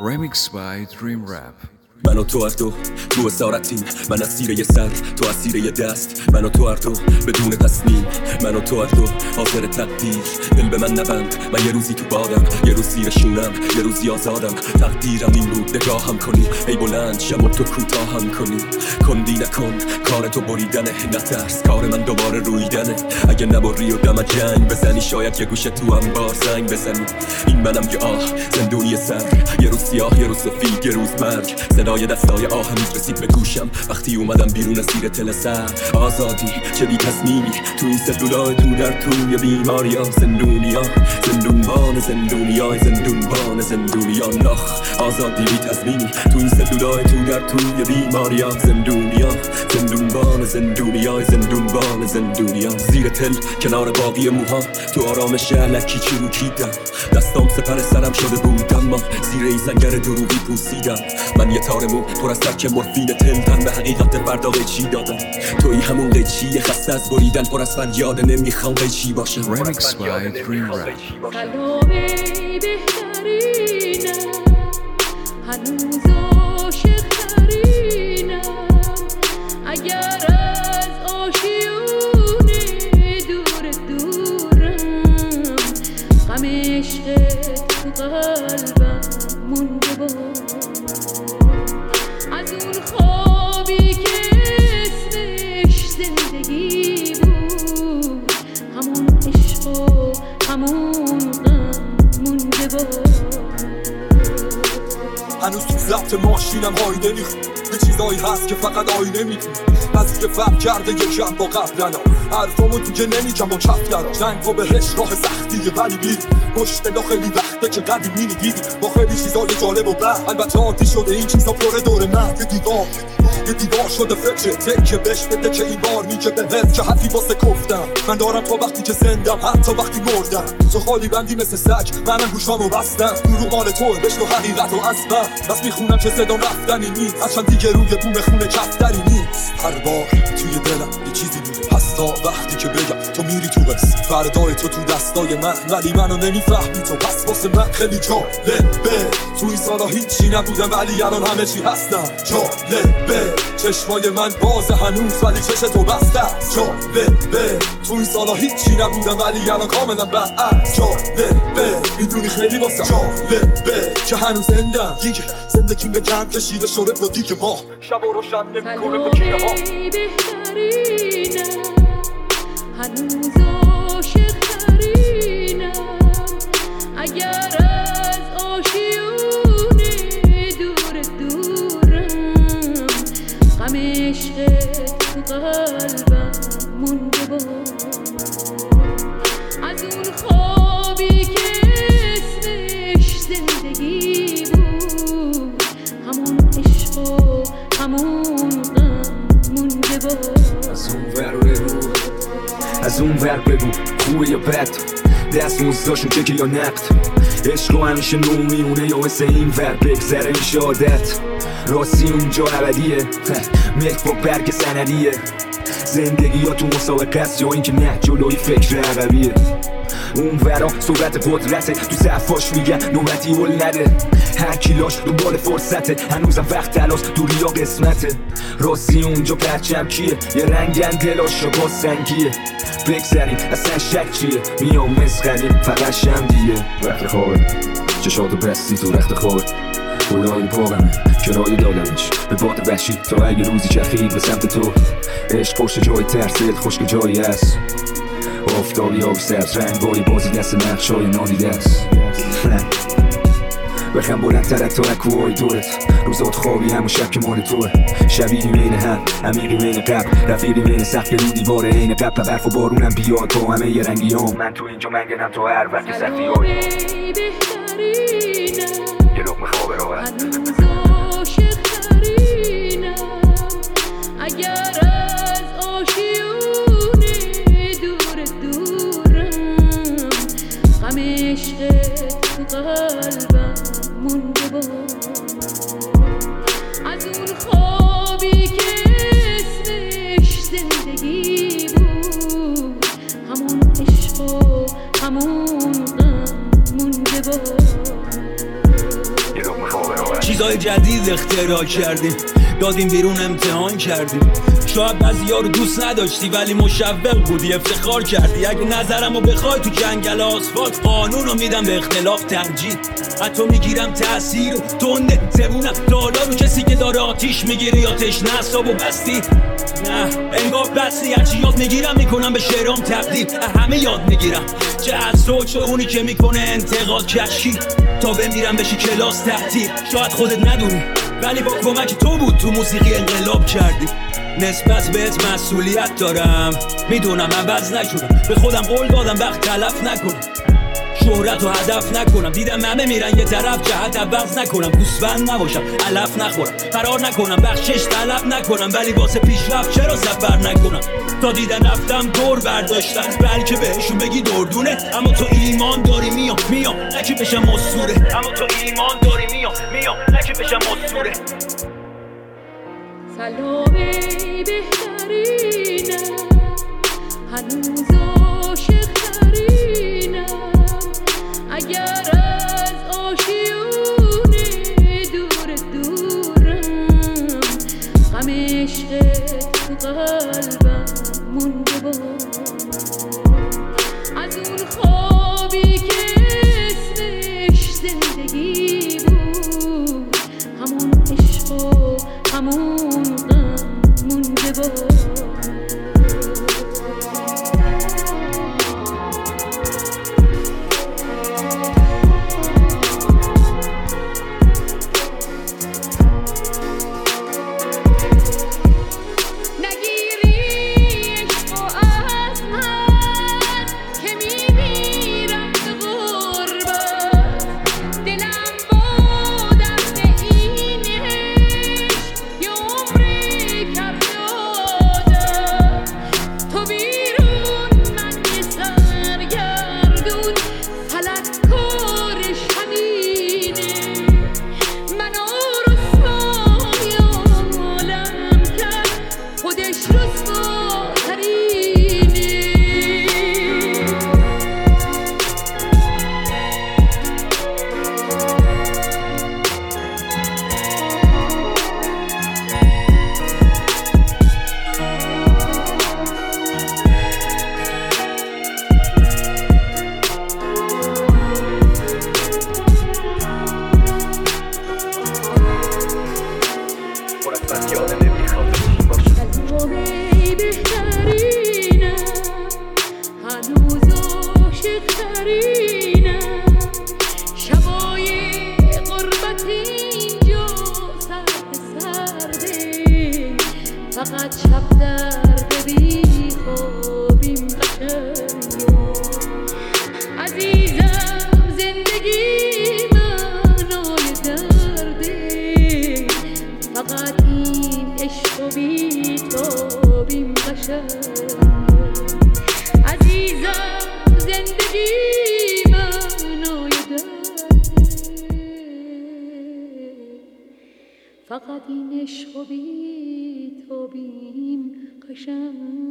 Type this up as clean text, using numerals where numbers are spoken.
Remix by Dream Rap. من و تو هر تو اسارتیم، من اسیر یه سر، تو اسیر یه دست. من و تو هر بدون تصمیم، من و تو هر حاضر تقدیر. دل به من نبند، من یه روزی تو بادم، یه روز زیر شونم، یه روزی آزادم. تقدیرم این بود نگاهم کنی، ای بلند شم و تو کوتاهم کنی. کندی نکن، کار تو بریدنه، نترس کار من دوباره رویدنه. اگه نبری و دم جنگ بزنی، شاید یه گوشه تو انبار زنگ بزنی. این منم یه آه زندونی سر، یه روز سیاه یه روز سفید، یه روز مرگ. صدای دستای آهم رسید به گوشم وقتی اومدم بیرون از زیر تل سر. آزادی چه بی تصمیمی، تو این سلولای تو در توی بیماریا. زندونیا زندونبان زندونیای زندونبان زندونیان نخ. آزادی بی تصمیمی، تو این سلولای تو در توی بیماریا. زندونیا زندونبان زندونیای زندونبان زندونیان. زیر تل کنار باقی موها، تو آرامش علکی چروکیدم. دستام سپر سرم شده بود، اما زیر ای زنگر دروغی پوسیدم. من یه تار مو پر از ترک مورفین تلتن، به حقیقت فردا قیچی دادم. توی همون قیچی خسته از بریدن، پر از فریاد نمیخوام قیچی باشم. Remix by Dream Rap. کلامه بهترینم، هنوز عاشق ترینم. اگر از آشیونه دور دورم، غم عشقت تو قلبم مونده بود. از اون خوابی که اسمش زندگی بود، همون عشق و همون غم مونده بود. هنوز تو ضبط ماشینم هایده میخون، یه چیزایی هست که فقط آینه میتونه. از که فهم کرده یکم با قبلنا، حرفامو دیگه نمیگم با کف درا. جنگ و بهش راه سختیه ولی بیر مشکل خیلی وقته که قدیمی دیدی با خیلی چیزای جالب و بد. البته عادی شده این چیزا پره دور من. یه دیوار شده فکرت که بهش بده که این بار میگه بهت که حرفی واسه گفتم. من دارم تا وقتی که زندم، حتی وقتی مردم. تو خالی بندی مثل سگ، منم گوشامو بستم. رو مال توه بشنو حقیقت و اصلا. بس میخونم که صدا رفتنی نیست، اصلا دیگه روی بوم خونه کفتری نیست. هر بار توی دلم یه چیزی میره، هستا وقتی که بگم تو میری تو بس. فردای تو دستای من، ولی منو نمیفهمی تو. پس واسه من خیلی جالبه، تو این سالا هیچی نبودم ولی الان همه چی هستم. جالبه چشمای من بازه هنوز ولی چش تو بسته. جالبه تو این سالا هیچی نبودم ولی الان کاملا برعکس. جالبه میدونی خیلی واسه جالبه که هنوز زندم. دیگه زندگی به جمع کشیده شده با دیگه ما شب و روشن نمیکنه با کینه ها. بهترینم، هنوز عاشق ترینم. اگر از آشیونه دور دورم، غم عشقت تو قلبم مونده بود. از اون خوابی که اسمش زندگی بود، همون عشق و همون غم مونده بود. از اون ور بگو خوبه یا بد، دست موزداشون چکه یا نقد. عشق و همیشه نو میمونه یا مثل این ور بگذره این شادت. راستی اونجا ابدیه، ملک با برگ سندیه. زندگی یا تو مسابقه است یا این که نه جلوی فکر عقبیه. اون ورا صحبت قدرته، تو صفاش میگن نوبتی ول نده. هر کیلاش دنبال فرصته، هنوزم وقت تلاش دوری یا قسمته. راستی اونجا پرچم کیه، یه رنگن دلاش با سنگیه. بگذریم اصلا شک چیه، میام مسخریم فقط شمدیه. وقت خوابه چشاتو بستی تو رخت خوابه، بلای پاقمه کرایه دادمش به باد وحشی تا اگه روزی چرخید به سمت تو. عشق پشت جای ترسل خشک جایی هست، آفتابی آبی سبز رنگ بایی بازی دست نقشای نادیده است. بخم بلندتر از تارکوهای دورت، روزات خوابی همون شب که مال توه. شبیهی بین هم، عمیقی بین قبل، رفیقی بین سقف رو دیواره عین قبل. برف و بارونم بیاد تو همه یه رنگی هم. من تو اینجا منگنم تو هر وقت که سختی های یه لقمه خواب راحت. هنوز عاشق ترینم، اگر از آشیونه دور دورم، غم عشقت تو قلبم مونده بود. از اون خوابی که اسمش زندگی بود، همون عشق و همون غم مونده بود. یه لقمه خواب چیز اختراع کردیم، دادیم بیرون امتحان کردیم. شاید بعضی‌ها رو دوست نداشتی ولی مشوق بودی، افتخار کردی. اگه نظرمو بخوای تو جنگل آسفالت قانونو میدم به اختلاف ترجیح. حتی میگیرم تأثیر و تنده زبونم دالا رو کسی که داره آتیش میگیره یا تشنه اعصابو بستی. نه انگار بستی، هرچی یاد میگیرم میکنم به شعرام تبدیل. همه یاد میگیرم، چه از تو چه اونی که میکنه انتقاد کشی. تا بمیرم بشی کلاس تحتیر. شاید خودت ندونی ولی با کمک تو بود تو موسیقی انقلاب کردی. نسبت بهت مسئولیت دارم، میدونم عوض نکنم. به خودم قول دادم وقت تلف نکنم، شهرت و هدف نکنم. دیدم همه میرن یه طرف، جهت عوض نکنم. گوسفند نباشم، علف نخورم، فرار نکنم، بخشش طلب نکنم. ولی واسه پیشرفت چرا سفر نکنم؟ تا دیدن رفتم دور برداشتن، بلکه بهشون بگی دردونه. اما تو ایمان داری میام نکه بشم اسطوره. اما تو ایمان داری میام نکه بشم اسطوره. سلام ای بهترینم، هنوز عاشق‌ترینم. اگر از آشیونه دورم، غم عشقت تو قلبم مونده باز. از اون خوابی که اسمش زندگی بود، همون عشق و همون غم مونده باز. فقط شب در بی خوابیم قشنگه. عزیزم زندگی معنای درده، فقط این عشق و بی تابیم قشنگه. عزیزم زندگی معنای درده، فقط این عشق و بی تو بیم قشنگ.